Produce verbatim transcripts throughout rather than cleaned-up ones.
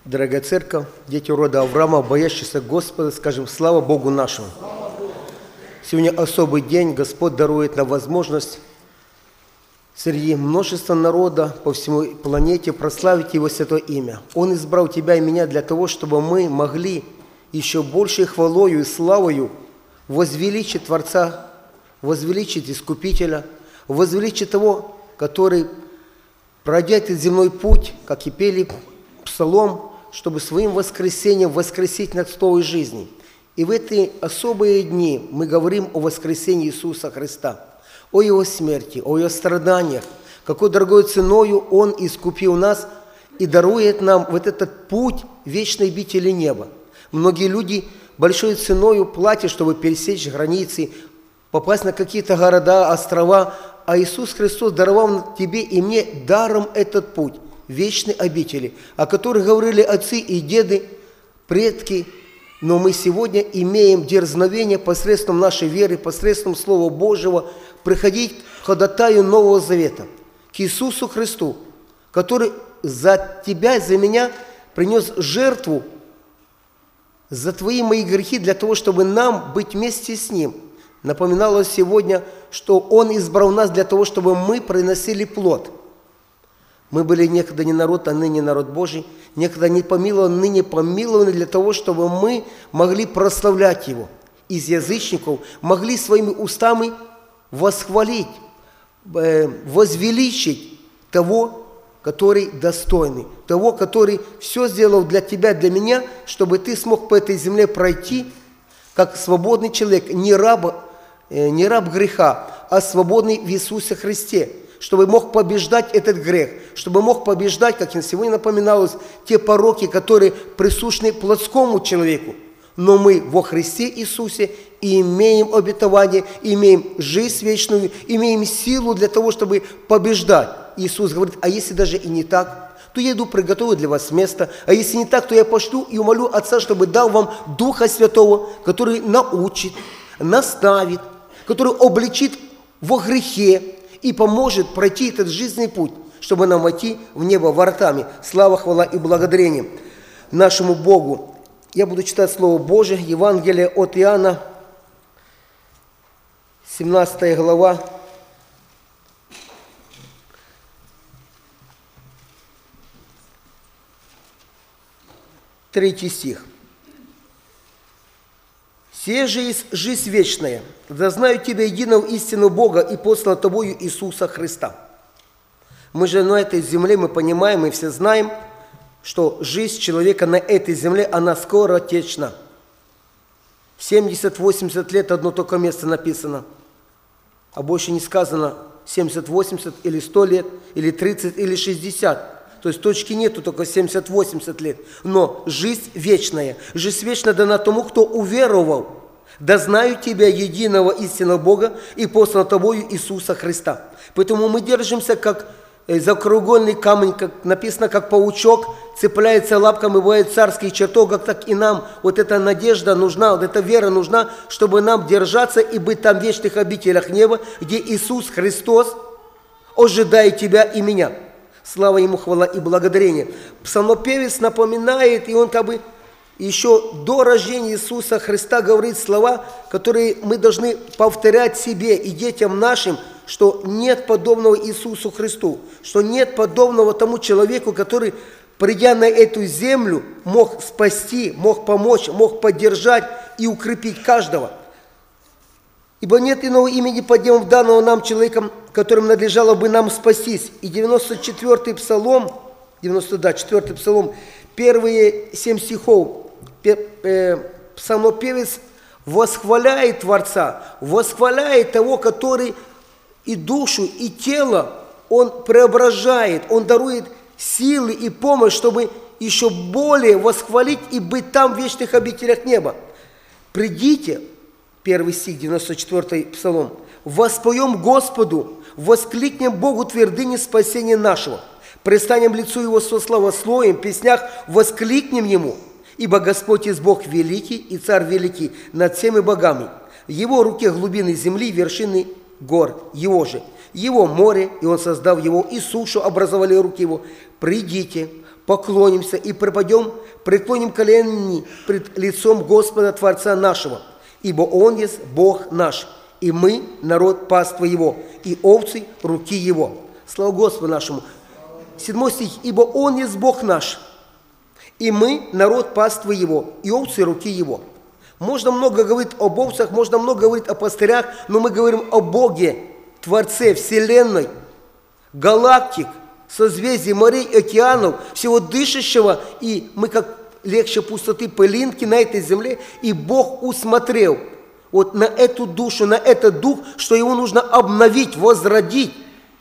Дорогая церковь, дети рода Авраама, боящиеся Господа, скажем, слава Богу нашему. Сегодня особый день, Господь дарует нам возможность среди множества народа по всему планете прославить Его святое имя. Он избрал тебя и меня для того, чтобы мы могли еще большей хвалою и славою возвеличить Творца, возвеличить Искупителя, возвеличить того, который, пройдя этот земной путь, как и пели псалом, чтобы своим воскресением воскресить над столой жизни. И в эти особые дни мы говорим о воскресении Иисуса Христа, о Его смерти, о Его страданиях, какой дорогой ценою Он искупил нас и дарует нам вот этот путь вечной обители неба. Многие люди большой ценою платят, чтобы пересечь границы, попасть на какие-то города, острова, а Иисус Христос даровал тебе и мне даром этот путь вечной обители, о которых говорили отцы и деды, предки. Но мы сегодня имеем дерзновение посредством нашей веры, посредством Слова Божьего приходить к ходатаю Нового Завета, к Иисусу Христу, который за тебя, за меня принес жертву за твои мои грехи, для того, чтобы нам быть вместе с Ним. Напоминалось сегодня, что Он избрал нас для того, чтобы мы приносили плод. Мы были некогда не народ, а ныне народ Божий, некогда не помилованы, ныне помилованы для того, чтобы мы могли прославлять Его. Из язычников могли своими устами восхвалить, возвеличить того, который достойный, того, который все сделал для тебя, для меня, чтобы ты смог по этой земле пройти, как свободный человек, не раб, не раб греха, а свободный в Иисусе Христе, чтобы мог побеждать этот грех, чтобы мог побеждать, как сегодня напоминалось, те пороки, которые присущны плотскому человеку. Но мы во Христе Иисусе и имеем обетование, имеем жизнь вечную, имеем силу для того, чтобы побеждать. Иисус говорит, а если даже и не так, то я иду приготовлю для вас место, а если не так, то я пошлю и умолю Отца, чтобы дал вам Духа Святого, который научит, наставит, который обличит во грехе, и поможет пройти этот жизненный путь, чтобы нам войти в небо воротами. Слава, хвала и благодарение нашему Богу. Я буду читать Слово Божие, Евангелие от Иоанна, семнадцатая глава, третий стих. «Сия же есть жизнь вечная, да знают Тебя, единого истинного Бога и посланного Тобою Иисуса Христа». Мы же на этой земле, мы понимаем, мы все знаем, что жизнь человека на этой земле, она скоротечна. семьдесят-восемьдесят лет одно только место написано, а больше не сказано семьдесят-восемьдесят или сто лет, или тридцать, или шестьдесят. То есть точки нету, только семьдесят-восемьдесят лет. Но жизнь вечная. Жизнь вечная дана тому, кто уверовал. Да знаю Тебя, единого истинного Бога и посланного Тобою Иисуса Христа. Поэтому мы держимся, как за краеугольный камень, как написано, как паучок, цепляется лапками, бывает царский чертог, так и нам вот эта надежда нужна, вот эта вера нужна, чтобы нам держаться и быть там в вечных обителях неба, где Иисус Христос ожидает тебя и меня. Слава Ему, хвала и благодарение. Псалмопевец напоминает, и он как бы еще до рождения Иисуса Христа говорит слова, которые мы должны повторять себе и детям нашим, что нет подобного Иисусу Христу, что нет подобного тому человеку, который, придя на эту землю, мог спасти, мог помочь, мог поддержать и укрепить каждого. Ибо нет иного имени под небом данного нам человеком, которым надлежало бы нам спастись. И девяносто четвёртый псалом, девяносто, да, четвёртый псалом, первые семь стихов, псалмопевец восхваляет Творца, восхваляет того, который и душу, и тело Он преображает, Он дарует силы и помощь, чтобы еще более восхвалить и быть там в вечных обителях неба. «Придите», первый стих, девяносто четвёртый псалом, «воспоем Господу, воскликнем Богу твердыни спасения нашего, предстанем лицу Его со славословием, в песнях воскликнем Ему, ибо Господь есть Бог великий и Царь великий над всеми богами. В Его руке глубины земли, вершины гор Его же, Его море, и Он создал Его, и сушу образовали руки Его. Придите, поклонимся и припадем, преклоним колени пред лицом Господа Творца нашего, ибо Он есть Бог наш, и мы народ паства Его, и овцы руки Его». Слава Господу нашему. Седьмой стих. «Ибо Он есть Бог наш, и мы народ паства Его, и овцы руки Его». Можно много говорить об овцах, можно много говорить о пастырях, но мы говорим о Боге, Творце Вселенной, галактик, созвездий, морей, океанов, всего дышащего, и мы как легче пустоты пылинки на этой земле, и Бог усмотрел вот на эту душу, на этот дух, что его нужно обновить, возродить,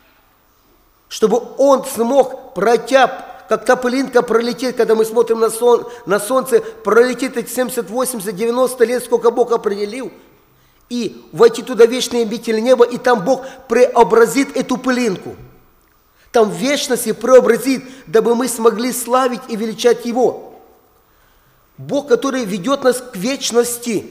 чтобы он смог, пройти, как та пылинка пролетит, когда мы смотрим на, сон, на солнце, пролетит эти семьдесят, восемьдесят, девяносто лет, сколько Бог определил, и войти туда в вечные обители неба, и там Бог преобразит эту пылинку. Там в вечности преобразит, дабы мы смогли славить и величать Его. Бог, который ведет нас к вечности.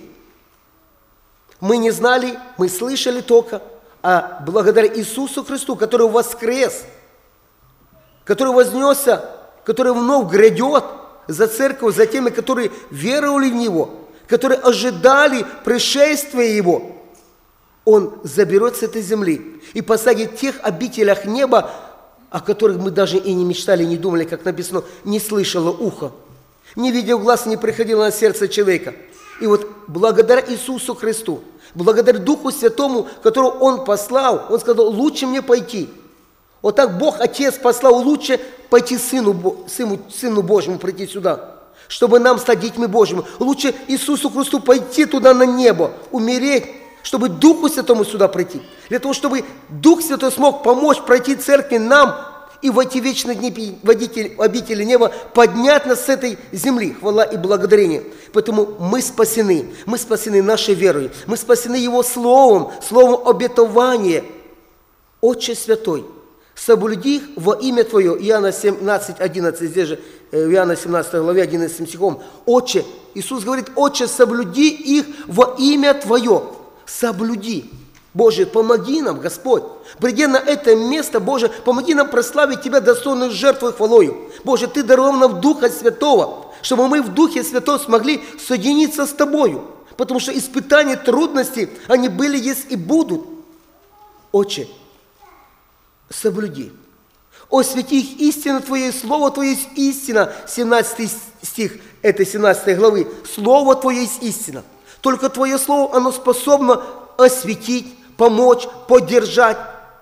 Мы не знали, мы слышали только, а благодаря Иисусу Христу, который воскрес, который вознесся, который вновь грядет за церковь, за теми, которые веровали в Него, которые ожидали пришествия Его, Он заберет с этой земли и посадит в тех обителях неба, о которых мы даже и не мечтали, не думали, как написано, не слышало ухо, не видел глаз, не приходило на сердце человека. И вот благодаря Иисусу Христу, благодаря Духу Святому, которого Он послал, Он сказал: лучше мне пойти. Вот так Бог, Отец, послал: лучше пойти Сыну, Сыну, Сыну Божьему, прийти сюда, чтобы нам стать детьми Божьими. Лучше Иисусу Христу пойти туда на небо, умереть, чтобы Духу Святому сюда прийти. Для того, чтобы Дух Святой смог помочь пройти церкви нам и в эти вечные дни водители, обители неба, поднять нас с этой земли. Хвала и благодарение. Поэтому мы спасены. Мы спасены нашей верой. Мы спасены Его Словом, Словом обетования. Отче Святой, соблюди их во имя Твое. Иоанна семнадцать, одиннадцать, здесь же, в Иоанна семнадцатой главе, одиннадцатым стихом. Отче, Иисус говорит: Отче, соблюди их во имя Твое. Соблюди. Боже, помоги нам, Господь. Придя на это место, Боже, помоги нам прославить Тебя достойной жертвой и хвалою. Боже, Ты даровал нам Духа Святого, чтобы мы в Духе Святом смогли соединиться с Тобою. Потому что испытания, трудности, они были, есть и будут. Отче, соблюди. Освети их истину Твоей, Слово Твое есть истина. семнадцатый стих этой семнадцатой главы. Слово Твое есть истина. Только Твое Слово, оно способно осветить, помочь, поддержать.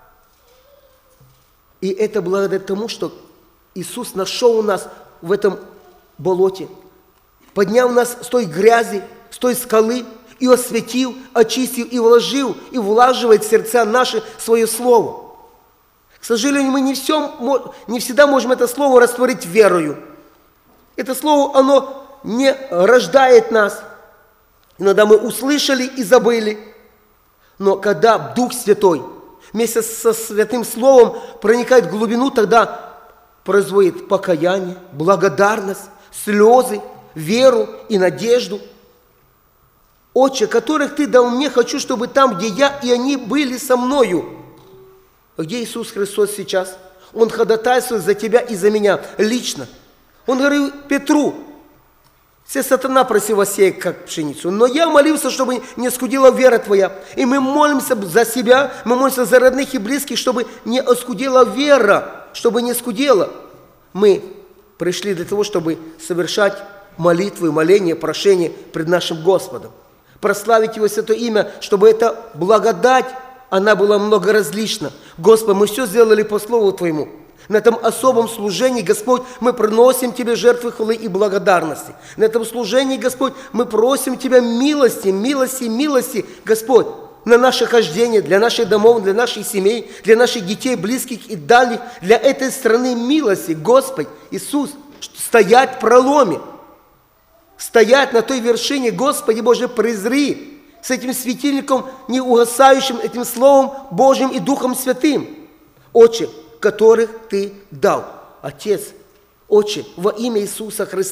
И это благодаря тому, что Иисус нашел нас в этом болоте, поднял нас с той грязи, с той скалы, и осветил, очистил, и вложил, и влаживает в сердца наши свое Слово. К сожалению, мы не, все, не всегда можем это Слово растворить верою. Это Слово, оно не рождает нас. Иногда мы услышали и забыли. Но когда Дух Святой вместе со Святым Словом проникает в глубину, тогда производит покаяние, благодарность, слезы, веру и надежду. Отче, которых Ты дал мне, хочу, чтобы там, где я, и они были со мною. Где Иисус Христос сейчас? Он ходатайствует за тебя и за меня лично. Он говорил Петру: все сатана просил вас сеять, как пшеницу, но я молился, чтобы не оскудела вера твоя. И мы молимся за себя, мы молимся за родных и близких, чтобы не оскудела вера, чтобы не оскудела. Мы пришли для того, чтобы совершать молитвы, моления, прошения пред нашим Господом. Прославить Его святое имя, чтобы эта благодать, она была многоразлична. Господи, мы все сделали по Слову Твоему. На этом особом служении, Господь, мы приносим Тебе жертвы хвалы и благодарности. На этом служении, Господь, мы просим Тебя милости, милости, милости, Господь, на наше хождение, для наших домов, для наших семей, для наших детей, близких и дальних, для этой страны милости, Господь, Иисус, стоять в проломе, стоять на той вершине, Господи Боже, презри с этим светильником неугасающим, этим Словом Божьим и Духом Святым. Отче, которых Ты дал. Отец, Отче, во имя Иисуса Христа,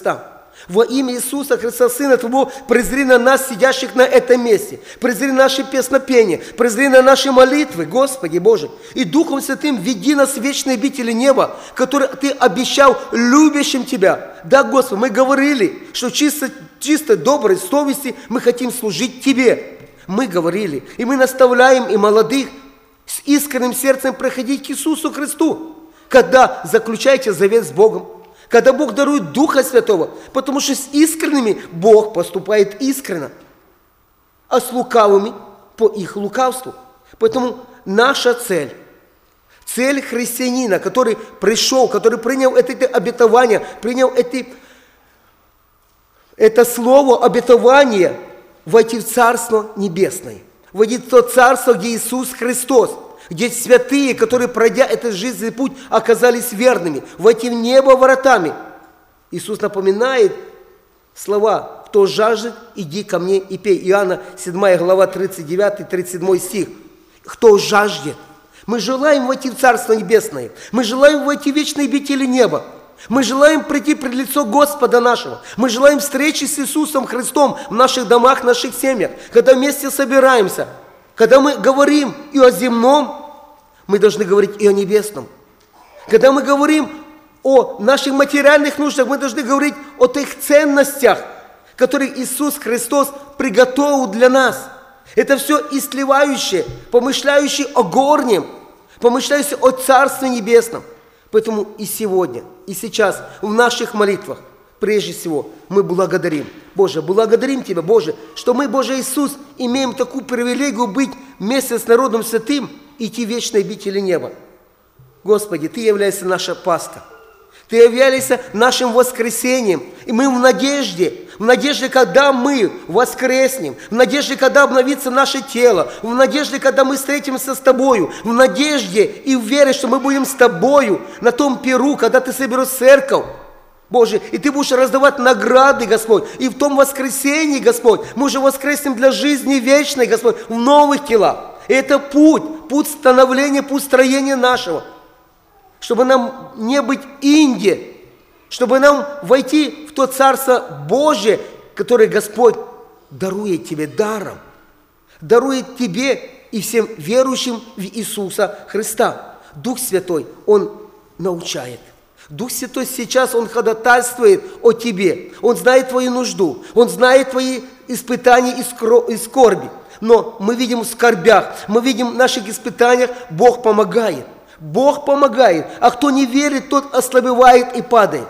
Во имя Иисуса Христа, Сына Твоего, презри на нас, сидящих на этом месте. Презри наши песнопения, презри на наши молитвы, Господи Боже. И Духом Святым веди нас в вечные обители неба, которые Ты обещал любящим Тебя. Да, Господи, мы говорили, что чисто, чисто доброй совести мы хотим служить Тебе. Мы говорили, и мы наставляем и молодых с искренним сердцем проходить к Иисусу Христу, когда заключаете завет с Богом. Когда Бог дарует Духа Святого, потому что с искренними Бог поступает искренно, а с лукавыми по их лукавству. Поэтому наша цель, цель христианина, который пришел, который принял это, это обетование, принял это, это слово обетование, войти в Царство Небесное, войти в то Царство, где Иисус Христос, где святые, которые, пройдя этот жизненный путь, оказались верными, войти в небо воротами. Иисус напоминает слова: «Кто жаждет, иди ко мне и пей». Иоанна седьмая глава, тридцать девятый тридцать седьмой стих. Кто жаждет? Мы желаем войти в Царство Небесное. Мы желаем войти в вечные обители неба. Мы желаем прийти пред лицо Господа нашего. Мы желаем встречи с Иисусом Христом в наших домах, в наших семьях. Когда вместе собираемся, когда мы говорим и о земном, мы должны говорить и о небесном. Когда мы говорим о наших материальных нуждах, мы должны говорить о тех ценностях, которые Иисус Христос приготовил для нас. Это все исливающее, помышляющее о горнем, помышляющее о Царстве Небесном. Поэтому и сегодня, и сейчас в наших молитвах, прежде всего, мы благодарим. Боже, благодарим Тебя, Боже, что мы, Боже Иисус, имеем такую привилегию быть вместе с народом святым и идти в вечные обители неба. Господи, Ты являешься наша Пасха. Ты являешься нашим воскресением. И мы в надежде, в надежде, когда мы воскреснем, в надежде, когда обновится наше тело, в надежде, когда мы встретимся с Тобою, в надежде и в вере, что мы будем с Тобою на том пиру, когда Ты соберешь церковь. Боже, и Ты будешь раздавать награды, Господь. И в том воскресении, Господь, мы уже воскреснем для жизни вечной, Господь, в новых телах. И это путь, путь становления, путь строения нашего. Чтобы нам не быть инди, чтобы нам войти в то Царство Божие, которое Господь дарует Тебе даром. Дарует Тебе и всем верующим в Иисуса Христа. Дух Святой, Он научает. Дух Святой сейчас, Он ходатайствует о тебе. Он знает твою нужду. Он знает твои испытания и скорби. Но мы видим в скорбях, мы видим в наших испытаниях, Бог помогает. Бог помогает. А кто не верит, тот ослабевает и падает.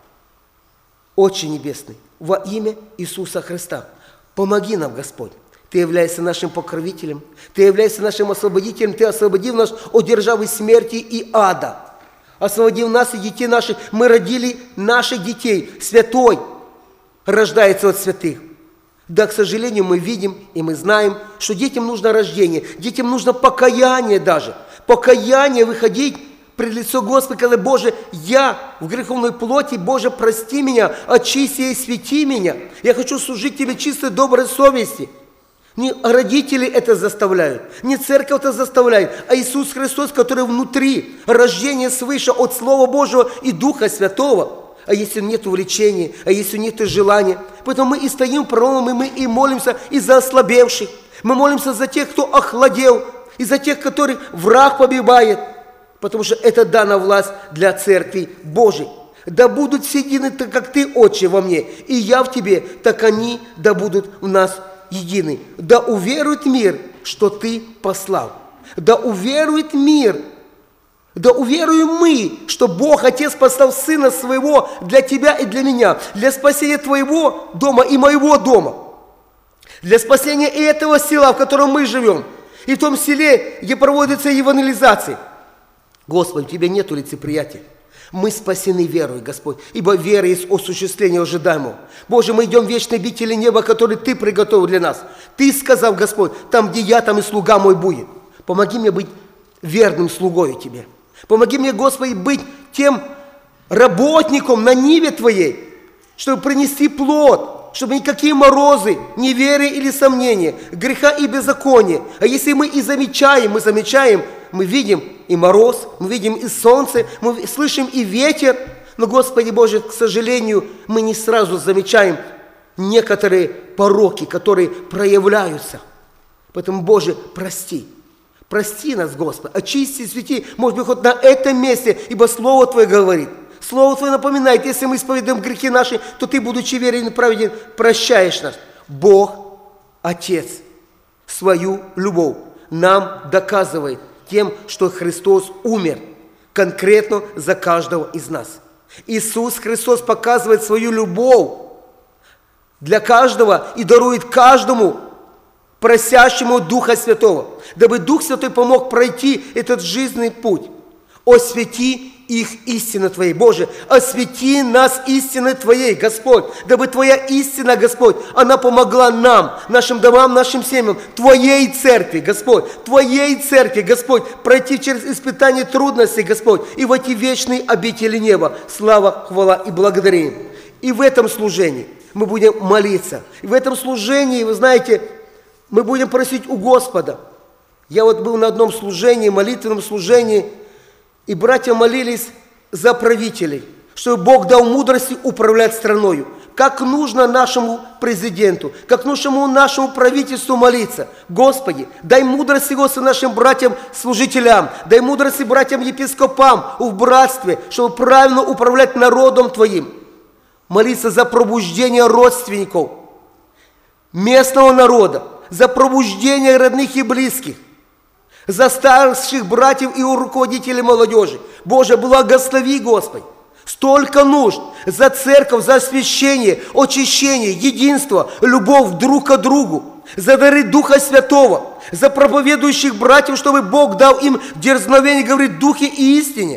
Отче Небесный, во имя Иисуса Христа, помоги нам, Господь. Ты являешься нашим покровителем. Ты являешься нашим освободителем. Ты освободил нас от державы смерти и ада. Освободил нас и детей наших. Мы родили наших детей. Святой рождается от святых. Да, к сожалению, мы видим и мы знаем, что детям нужно рождение. Детям нужно покаяние даже. Покаяние, выходить пред лицо Господа, когда: Боже, я в греховной плоти, Боже, прости меня, очисти и свети меня. Я хочу служить Тебе чистой, доброй совести. Не родители это заставляют, не церковь это заставляет, а Иисус Христос, который внутри, рождение свыше от Слова Божьего и Духа Святого. А если нет увлечения, а если нет желания, поэтому мы и стоим проломом, и мы и молимся и за ослабевших. Мы молимся за тех, кто охладел, и за тех, которых враг побивает, потому что это дана власть для Церкви Божией. Да будут все едины, так как Ты, Отче, во мне, и я в Тебе, так они да будут в нас едины. Да уверует мир, что Ты послал. Да уверует мир, да уверуем мы, что Бог Отец послал Сына Своего для Тебя и для меня, для спасения Твоего дома и моего дома, для спасения и этого села, в котором мы живем, и в том селе, где проводится евангелизация. Господи, у Тебя нету лицеприятия. Мы спасены верой, Господь, ибо вера есть осуществление ожидаемого. Боже, мы идем в вечные обители неба, которые Ты приготовил для нас. Ты сказал, Господь, там, где я, там и слуга мой будет. Помоги мне быть верным слугою Тебе. Помоги мне, Господи, быть тем работником на ниве Твоей, чтобы принести плод, чтобы никакие морозы, неверие или сомнения, греха и беззакония. А если мы и замечаем, мы замечаем, мы видим и мороз, мы видим и солнце, мы слышим и ветер, Но, Господи Боже, к сожалению, мы не сразу замечаем некоторые пороки, которые проявляются. Поэтому, Боже, прости. Прости нас, Господи, очисти, свети, может быть, хоть на этом месте, ибо Слово Твое говорит. Слово Твое напоминает, если мы исповедуем грехи наши, то Ты, будучи верен и праведен, прощаешь нас. Бог, Отец, свою любовь нам доказывает тем, что Христос умер конкретно за каждого из нас. Иисус Христос показывает свою любовь для каждого и дарует каждому просящему Духа Святого, дабы Дух Святой помог пройти этот жизненный путь. Освети их истина Твоей. Боже, освети нас истиной Твоей, Господь, дабы Твоя истина, Господь, она помогла нам, нашим домам, нашим семьям, Твоей церкви, Господь, Твоей церкви, Господь, пройти через испытания трудностей, Господь, и в эти вечные обители неба. Слава, хвала и благодарение. И в этом служении мы будем молиться. И в этом служении, вы знаете, мы будем просить у Господа. Я вот был на одном служении, молитвенном служении, и братья молились за правителей, чтобы Бог дал мудрости управлять страною. Как нужно нашему президенту, как нужно нашему правительству молиться. Господи, дай мудрости, Господи, нашим братьям-служителям, дай мудрости братьям-епископам в братстве, чтобы правильно управлять народом Твоим. Молиться за пробуждение родственников, местного народа, за пробуждение родных и близких, за старших братьев и руководителей молодежи. Боже, благослови, Господи. Столько нужд за церковь, за освящение, очищение, единство, любовь друг к другу, за дары Духа Святого, за проповедующих братьев, чтобы Бог дал им дерзновение говорить в духе и истине,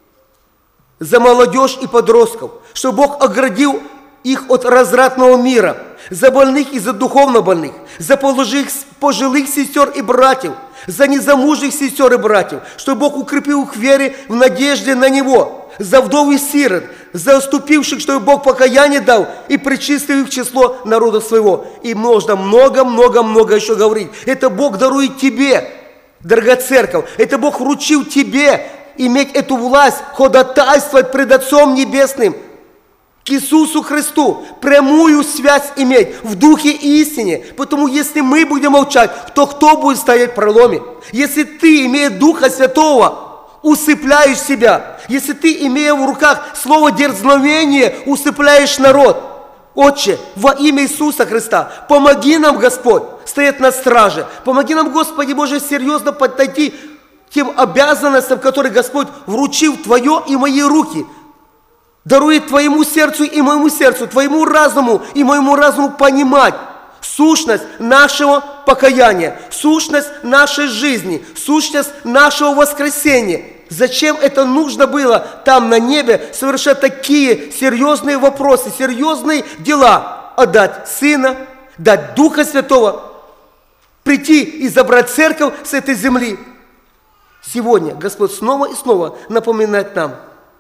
за молодежь и подростков, чтобы Бог оградил их от развратного мира, за больных и за духовно больных, за пожилых, пожилых сестер и братьев, за незамужних сестер и братьев, чтобы Бог укрепил их в вере, в надежде на Него, за вдов и сирот, за уступивших, чтобы Бог покаяние дал и причислил их в число народа своего. И можно много-много-много еще говорить. Это Бог дарует тебе, дорогая церковь, это Бог вручил тебе иметь эту власть, ходатайствовать пред Отцом Небесным, к Иисусу Христу, прямую связь иметь в духе и истине. Потому если мы будем молчать, то кто будет стоять в проломе? Если ты, имея Духа Святого, усыпляешь себя, если ты, имея в руках слово дерзновение, усыпляешь народ, Отче, во имя Иисуса Христа, помоги нам, Господь, стоять на страже. Помоги нам, Господи Боже, серьезно подойти к тем обязанностям, которые Господь вручил в Твое и мои руки. Дарует Твоему сердцу и моему сердцу, Твоему разуму и моему разуму понимать сущность нашего покаяния, сущность нашей жизни, сущность нашего воскресения. Зачем это нужно было там на небе совершать такие серьезные вопросы, серьезные дела? Отдать Сына, дать Духа Святого, прийти и забрать церковь с этой земли. Сегодня Господь снова и снова напоминает нам: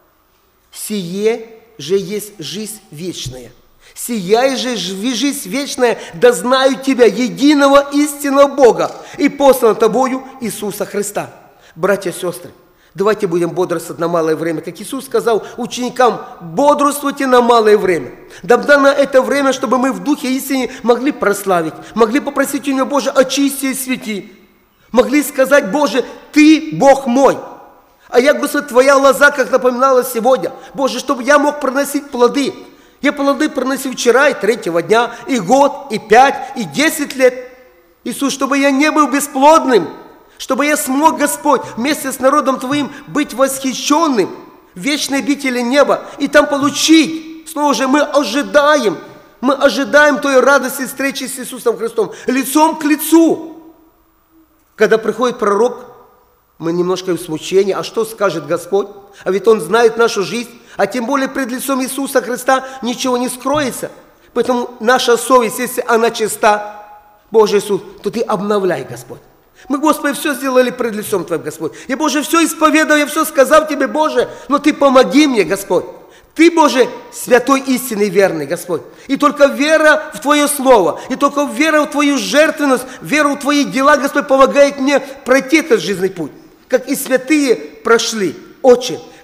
сие же есть жизнь вечная. Сия же жизнь вечная, да знают Тебя, единого истинного Бога, и посланного Тобою Иисуса Христа. Братья и сестры, давайте будем бодрствовать на малое время. Как Иисус сказал ученикам: бодрствуйте на малое время. Дабы на это время, чтобы мы в духе истине могли прославить, могли попросить у Него: Боже, очисти и свети. Могли сказать: Боже, Ты Бог мой. А я, Господь, Твоя лоза, как напоминала сегодня. Боже, чтобы я мог приносить плоды. Я плоды приносил вчера и третьего дня, и год, и пять, и десять лет. Иисус, чтобы я не был бесплодным, чтобы я смог, Господь, вместе с народом Твоим быть восхищенным в вечной обители неба и там получить. Снова же мы ожидаем, мы ожидаем той радости встречи с Иисусом Христом лицом к лицу. Когда приходит пророк, мы немножко в смущении. А что скажет Господь? А ведь Он знает нашу жизнь. А тем более пред лицом Иисуса Христа ничего не скроется. Поэтому наша совесть, если она чиста, Боже Иисус, то Ты обновляй, Господь. Мы, Господи, все сделали пред лицом Твоим, Господь. Я, Боже, все исповедовал, я все сказал Тебе, Боже, но Ты помоги мне, Господь. Ты, Боже, святой, истинный, верный, Господь. И только вера в Твое Слово, и только вера в Твою жертвенность, вера в Твои дела, Господь, помогает мне пройти этот жизненный путь. Как и святые прошли. Отче,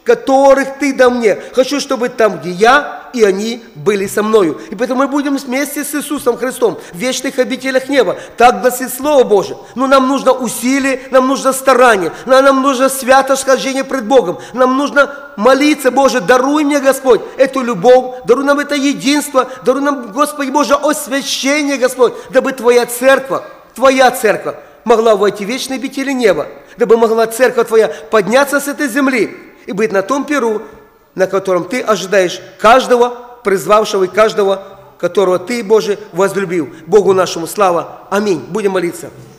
которых Ты дал мне. Хочу, чтобы там, где я, и они были со мною. И поэтому мы будем вместе с Иисусом Христом в вечных обителях неба. Так гласит Слово Божие. Но нам нужно усилие, нам нужно старание, нам нужно святое схождение пред Богом. Нам нужно молиться: Боже, даруй мне, Господь, эту любовь, даруй нам это единство, даруй нам, Господи Боже, освящение, Господь, дабы Твоя церковь, Твоя церковь могла войти в вечные обители неба, дабы могла церковь Твоя подняться с этой земли и быть на том перу, на котором Ты ожидаешь каждого призвавшего и каждого, которого Ты, Боже, возлюбил. Богу нашему слава. Аминь. Будем молиться.